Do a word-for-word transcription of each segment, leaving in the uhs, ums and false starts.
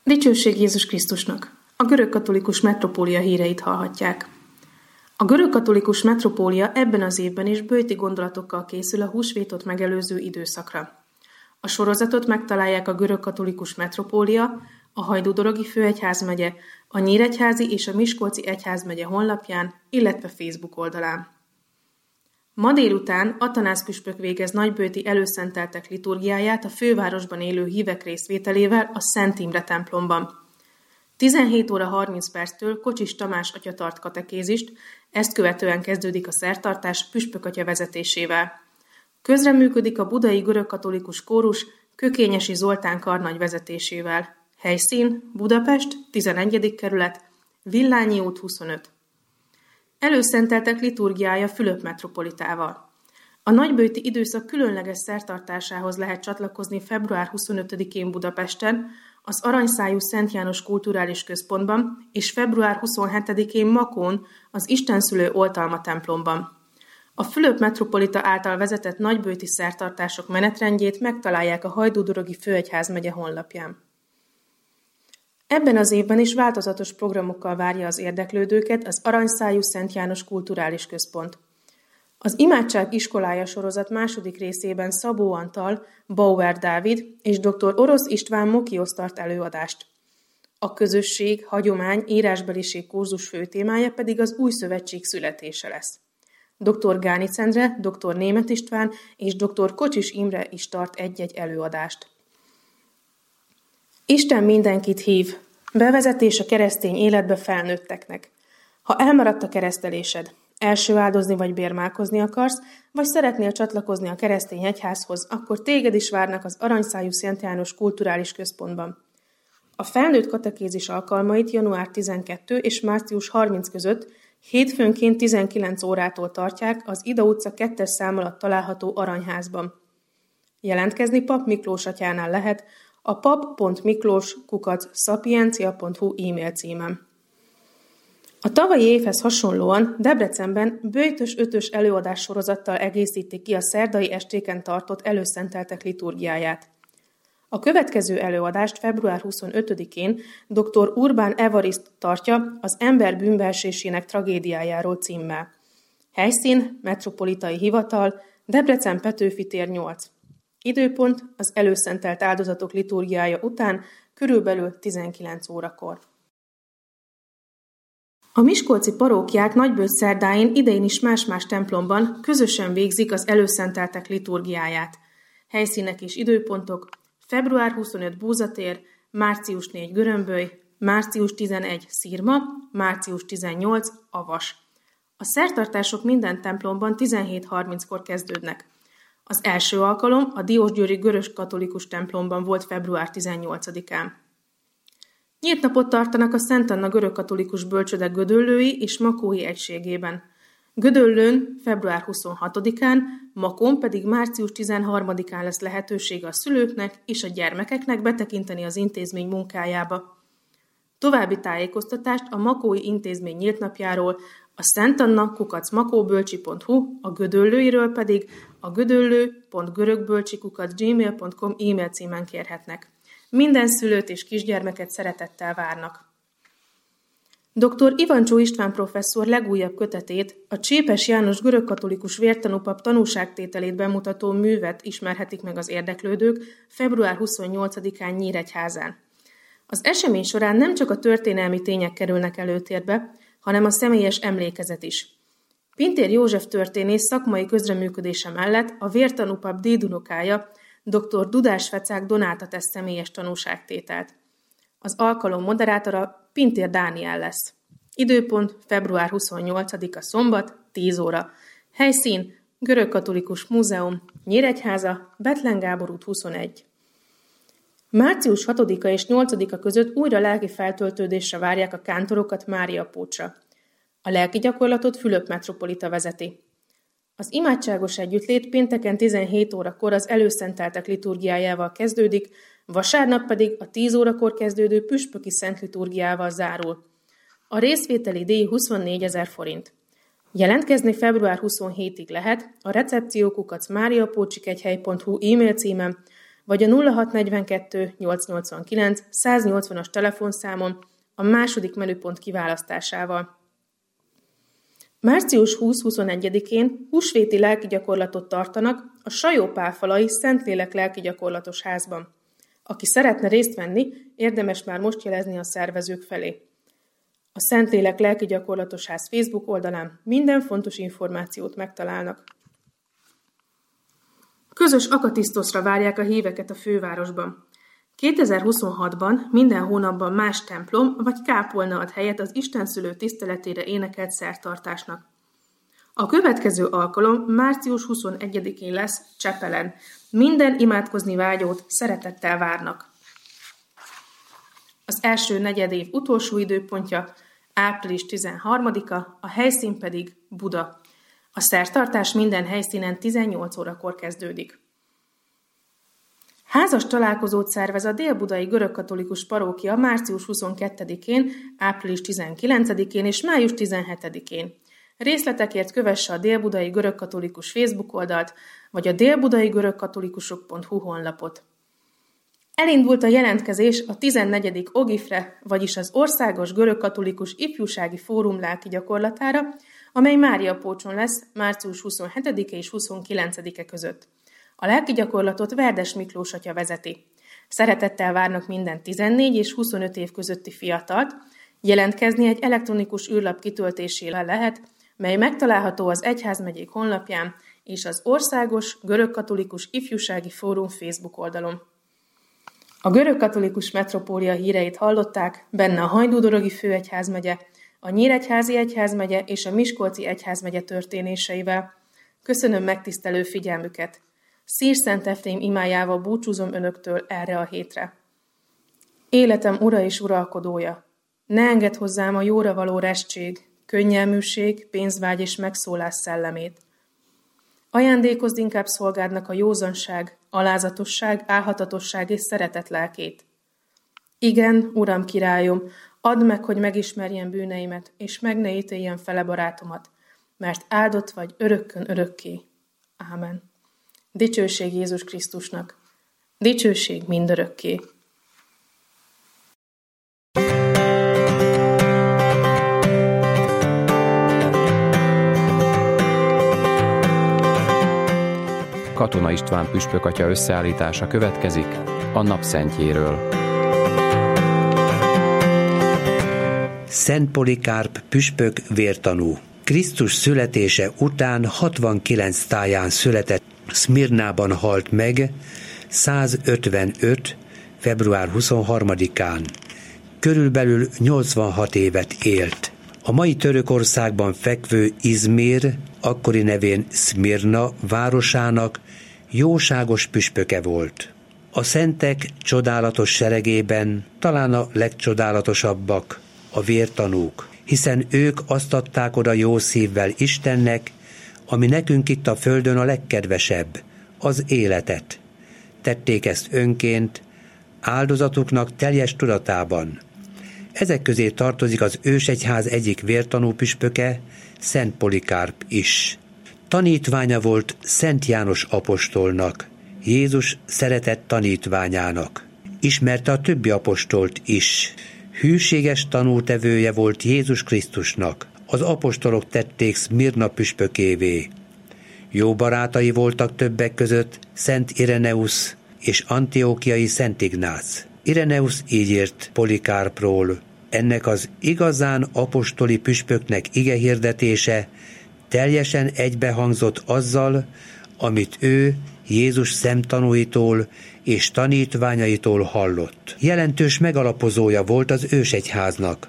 Dicsőség Jézus Krisztusnak! A görögkatolikus metropólia híreit hallhatják. A görögkatolikus metropólia ebben az évben is böjti gondolatokkal készül a húsvétot megelőző időszakra. A sorozatot megtalálják a görögkatolikus metropólia, a Hajdú-dorogi főegyházmegye, a Nyíregyházi és a Miskolci egyházmegye honlapján, illetve Facebook oldalán. Ma délután Atanász püspök végez nagyböjti előszenteltek liturgiáját a fővárosban élő hívek részvételével a Szent Imre templomban. tizenhét óra harminc perctől Kocsis Tamás atya tart katekézist, ezt követően kezdődik a szertartás püspök atya vezetésével. Közreműködik a budai görögkatolikus kórus Kökényesi Zoltán karnagy vezetésével. Helyszín Budapest, tizenegyedik kerület, Villányi út huszonöt. Előszenteltek liturgiája Fülöp metropolitával. A nagyböjti időszak különleges szertartásához lehet csatlakozni február huszonötödikén Budapesten, az Aranyszájú Szent János Kulturális Központban, és február huszonhetedikén Makón, az Istenszülő Oltalma templomban. A Fülöp metropolita által vezetett nagyböjti szertartások menetrendjét megtalálják a Hajdú-dorogi főegyházmegye honlapján. Ebben az évben is változatos programokkal várja az érdeklődőket az Aranyszájú Szent János Kulturális Központ. Az Imádság iskolája sorozat második részében Szabó Antal, Bauer Dávid és dr. Orosz István Mokiosz tart előadást. A közösség, hagyomány, írásbeliség kurzus főtémája pedig az új szövetség születése lesz. dr. Gánic Endre, dr. Németh István és dr. Kocsis Imre is tart egy-egy előadást. Isten mindenkit hív. Bevezetés a keresztény életbe felnőtteknek. Ha elmaradt a keresztelésed, első áldozni vagy bérmálkozni akarsz, vagy szeretnél csatlakozni a keresztény egyházhoz, akkor téged is várnak az Aranyszájú Szent János Kulturális Központban. A felnőtt katekézis alkalmait január tizenkettő és március harminc között hétfőnként tizenkilenc órától tartják az Ida utca kettes szám alatt található Aranyházban. Jelentkezni Pap Miklós atyánál lehet a pap pont miklós kukac szapiencia pont hu e-mail címen. A tavalyi évhez hasonlóan Debrecenben böjtös ötös előadás sorozattal egészítik ki a szerdai estéken tartott előszenteltek liturgiáját. A következő előadást február huszonötödikén dr. Urbán Evariszt tartja az ember bűnbeesésének tragédiájáról címmel. Helyszín, Metropolitai Hivatal, Debrecen Petőfi tér nyolc. Időpont az előszentelt áldozatok liturgiája után körülbelül tizenkilenc órakor. A miskolci parókiák nagyböjt szerdáin idején is más-más templomban közösen végzik az előszenteltek liturgiáját. Helyszínek és időpontok: február huszonöt Búzatér, március négy Görömböly, március tizenegy Szirma, március tizennyolc Avas. A szertartások minden templomban tizenhét harminckor kezdődnek. Az első alkalom a diósgyőri görögkatolikus templomban volt február tizennyolcadikán. Nyílt napot tartanak a Szent Anna görögkatolikus bölcsőde Gödöllői és Makói egységében. Gödöllőn február huszonhatodikán, Makón pedig március tizenharmadikán lesz lehetősége a szülőknek és a gyermekeknek betekinteni az intézmény munkájába. További tájékoztatást a Makói intézmény nyílt napjáról a szentanna kukac makóbölcsi pont hu, a Gödöllőiről pedig a gödöllő pont görögbölcsi kukac gmail pont com e-mail címen kérhetnek. Minden szülőt és kisgyermeket szeretettel várnak. dr. Ivancsó István professzor legújabb kötetét, a Csépes János görögkatolikus vértanúpap tanúságtételét bemutató művet ismerhetik meg az érdeklődők február huszonnyolcadikán Nyíregyházán. Az esemény során nem csak a történelmi tények kerülnek előtérbe, hanem a személyes emlékezet is. Pintér József történész szakmai közreműködése mellett a vértanúpap dédunokája, dr. Dudás Fecák Donáta tesz személyes tanúságtételt. Az alkalom moderátora Pintér Dániel lesz. Időpont február huszonnyolcadika szombat, tíz óra. Helyszín Görögkatolikus Múzeum, Nyíregyháza, Bethlen Gábor út huszonegy. március hatodika és nyolcadika között újra lelki feltöltődésre várják a kántorokat Mária Pócsra. A lelki gyakorlatot Fülöp metropolita vezeti. Az imádságos együttlét pénteken tizenhét órakor az előszenteltek liturgiájával kezdődik, vasárnap pedig a tíz órakor kezdődő püspöki szent liturgiával zárul. A részvételi díj huszonnégyezer forint. Jelentkezni február huszonhetedikéig lehet a recepciókukac máriapócsikegyhely pont hu e-mail címen, vagy a nulla hat negyvenkettő nyolcszáznyolcvankilenc száznyolcvanas telefonszámon a második menüpont kiválasztásával. március huszadika-huszonegyedikén húsvéti lelkigyakorlatot tartanak a Sajó-Pálfalai Szentlélek lelkigyakorlatos házban. Aki szeretne részt venni, érdemes már most jelezni a szervezők felé. A Szentlélek lelkigyakorlatos ház Facebook oldalán minden fontos információt megtalálnak. Közös akatisztoszra várják a híveket a fővárosban. kétezer-huszonhatban minden hónapban más templom vagy kápolna ad helyet az Istenszülő tiszteletére énekelt szertartásnak. A következő alkalom március huszonegyedikén lesz Csepelen. Minden imádkozni vágyót szeretettel várnak. Az első negyedév utolsó időpontja április tizenharmadika, a helyszín pedig Buda. A szertartás minden helyszínen tizennyolc órakor kezdődik. Házas találkozót szervez a Dél-Budai Görögkatolikus Parókia március huszonkettedikén, április tizenkilencedikén és május tizenhetedikén. Részletekért kövesse a Dél-Budai Görögkatolikus Facebook oldalt, vagy a délbudai görögkatolikusok pont hu honlapot. Elindult a jelentkezés a tizennegyedik Ogifre, vagyis az Országos Görögkatolikus Ifjúsági Fórum lelki gyakorlatára, amely Máriapócson lesz március huszonhetedike és huszonkilencedike között. A lelki gyakorlatot Verdes Miklós atya vezeti. Szeretettel várnak minden tizennégy és huszonöt év közötti fiatalt, jelentkezni egy elektronikus űrlap kitöltésével lehet, mely megtalálható az egyházmegyék honlapján és az Országos Görögkatolikus Ifjúsági Fórum Facebook oldalon. A görögkatolikus metropólia híreit hallották, benne a Hajdúdorogi főegyházmegye, a Nyíregyházi egyházmegye és a Miskolci egyházmegye történéseivel. Köszönöm megtisztelő figyelmüket! Szír Szent Efrém imájával búcsúzom önöktől erre a hétre. Életem ura és uralkodója, ne engedd hozzám a jóra való restség, könnyelműség, pénzvágy és megszólás szellemét. Ajándékozd inkább szolgádnak a józanság, alázatosság, álhatatosság és szeretet lelkét. Igen, Uram királyom, add meg, hogy megismerjem bűneimet, és meg ne ítéljem fele barátomat, mert áldott vagy örökkön örökké. Ámen. Dicsőség Jézus Krisztusnak, dicsőség mindörökké. Katona István püspök atya összeállítása következik a napszentjéről. Szent Polikárp püspök vértanú. Krisztus születése után hatvankilenc táján született, Szmirnában halt meg, százötvenöt. február huszonharmadikán. Körülbelül nyolcvanhat évet élt. A mai Törökországban fekvő Izmir, akkori nevén Szmirna városának jóságos püspöke volt. A szentek csodálatos seregében talán a legcsodálatosabbak a vértanúk, hiszen ők azt adták oda jó szívvel Istennek, ami nekünk itt a földön a legkedvesebb, az életet. Tették ezt önként, áldozatuknak teljes tudatában. Ezek közé tartozik az ősegyház egyik vértanú püspöke, Szent Polikárp is. Tanítványa volt Szent János apostolnak, Jézus szeretett tanítványának. Ismerte a többi apostolt is. Hűséges tanútevője volt Jézus Krisztusnak. Az apostolok tették Szmirna püspökévé. Jó barátai voltak többek között Szent Ireneusz és Antiókiai Szent Ignác. Ireneusz így írt Polikárpról: ennek az igazán apostoli püspöknek igehirdetése teljesen egybehangzott azzal, amit ő Jézus szemtanúitól és tanítványaitól hallott. Jelentős megalapozója volt az ősegyháznak.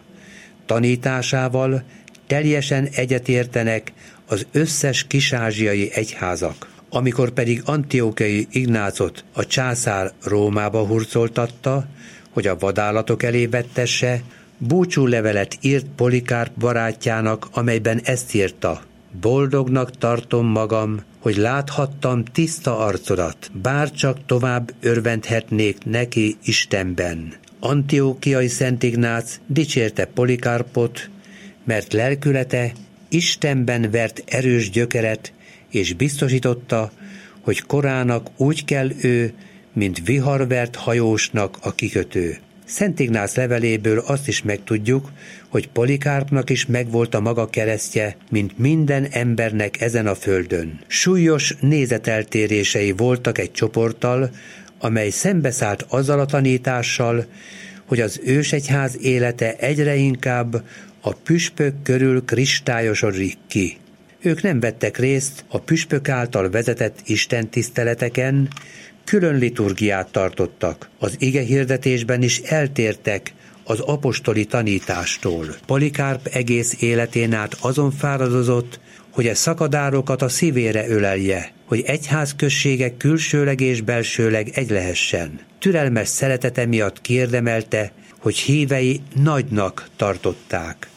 Tanításával teljesen egyetértenek az összes kis-ázsiai egyházak. Amikor pedig Antiókiai Ignácot a császár Rómába hurcoltatta, hogy a vadállatok elé vettesse, búcsúlevelet írt Polikárp barátjának, amelyben ezt írta: boldognak tartom magam, hogy láthattam tiszta arcodat, bárcsak tovább örvendhetnék neki Istenben. Antiókiai Szent Ignác dicsérte Polikárpot, mert lelkülete Istenben vert erős gyökeret, és biztosította, hogy korának úgy kell ő, mint viharvert hajósnak a kikötő. Szent Ignác leveléből azt is megtudjuk, hogy Polikárpnak is megvolt a maga keresztje, mint minden embernek ezen a földön. Súlyos nézeteltérései voltak egy csoporttal, amely szembeszállt azzal a tanítással, hogy az ősegyház élete egyre inkább a püspök körül kristályosodik ki. Ők nem vettek részt a püspök által vezetett istentiszteleteken, külön liturgiát tartottak. Az ige hirdetésben is eltértek az apostoli tanítástól. Polikárp egész életén át azon fáradozott, hogy e szakadárokat a szívére ölelje, hogy egyházközségek külsőleg és belsőleg egy lehessen. Türelmes szeretete miatt kiérdemelte, hogy hívei nagynak tartották.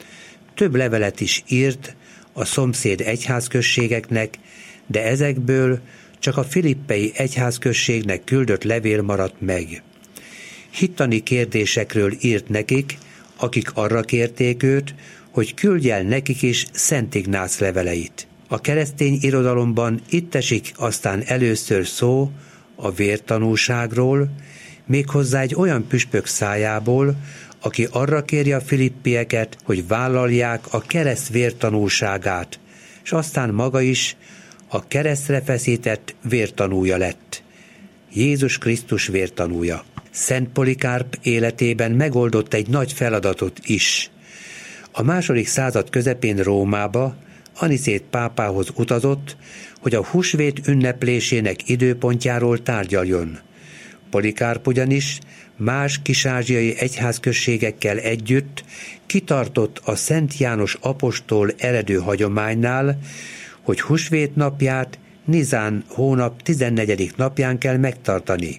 Több levelet is írt a szomszéd egyházközségeknek, de ezekből csak a filippei egyházközségnek küldött levél maradt meg. Hittani kérdésekről írt nekik, akik arra kérték őt, hogy küldj el nekik is Szent Ignác leveleit. A keresztény irodalomban itt esik aztán először szó a vértanúságról, méghozzá egy olyan püspök szájából, aki arra kéri a filippieket, hogy vállalják a kereszt vértanúságát, és aztán maga is a keresztre feszített vértanúja lett. Jézus Krisztus vértanúja. Szent Polikárp életében megoldott egy nagy feladatot is. A második század közepén Rómába Aniszét pápához utazott, hogy a húsvét ünneplésének időpontjáról tárgyaljon. Polikárp ugyanis más kis-ázsiai egyházközségekkel együtt kitartott a Szent János apostol eredő hagyománynál, hogy húsvét napját Nizán hónap tizennegyedik napján kell megtartani.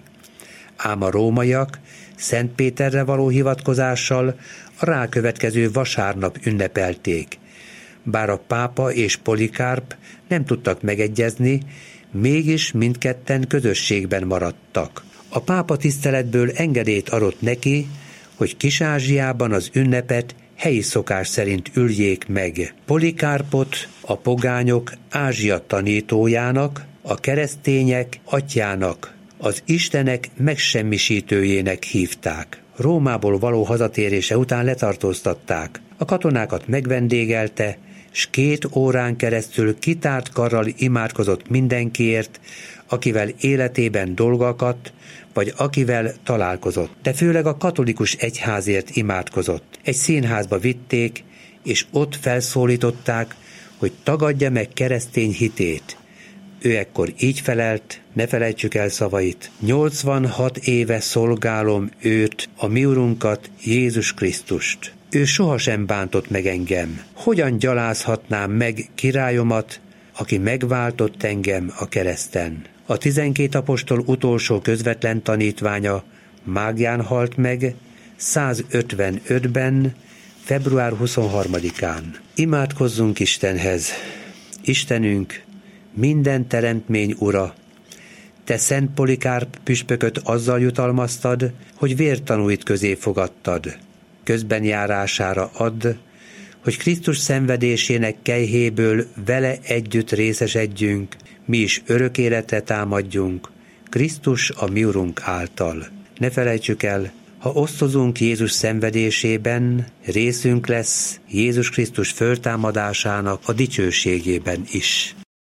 Ám a rómaiak Szent Péterre való hivatkozással a rákövetkező vasárnap ünnepelték. Bár a pápa és Polikárp nem tudtak megegyezni, mégis mindketten közösségben maradtak. A pápa tiszteletből engedélyt adott neki, hogy Kis-Ázsiában az ünnepet helyi szokás szerint üljék meg. Polikárpot a pogányok Ázsia tanítójának, a keresztények atyjának, az istenek megsemmisítőjének hívták. Rómából való hazatérése után letartóztatták. A katonákat megvendégelte, s két órán keresztül kitárt karral imádkozott mindenkiért, akivel életében dolga akadt, vagy akivel találkozott. De főleg a katolikus egyházért imádkozott. Egy színházba vitték, és ott felszólították, hogy tagadja meg keresztény hitét. Ő ekkor így felelt, ne felejtsük el szavait: nyolcvanhat éve szolgálom őt, a mi urunkat, Jézus Krisztust. Ő sohasem bántott meg engem. Hogyan gyalázhatnám meg királyomat, aki megváltott engem a kereszten? A tizenkét apostol utolsó közvetlen tanítványa Mágián halt meg százötvenötben, február huszonharmadikán. Imádkozzunk Istenhez. Istenünk, minden teremtmény ura, te Szent Polikárp püspököt azzal jutalmaztad, hogy vértanúit közé fogadtad. Közben járására add, hogy Krisztus szenvedésének kelyhéből vele együtt részesedjünk, mi is örök életre támadjunk, Krisztus a mi Urunk által. Ne felejtsük el, ha osztozunk Jézus szenvedésében, részünk lesz Jézus Krisztus föltámadásának a dicsőségében is.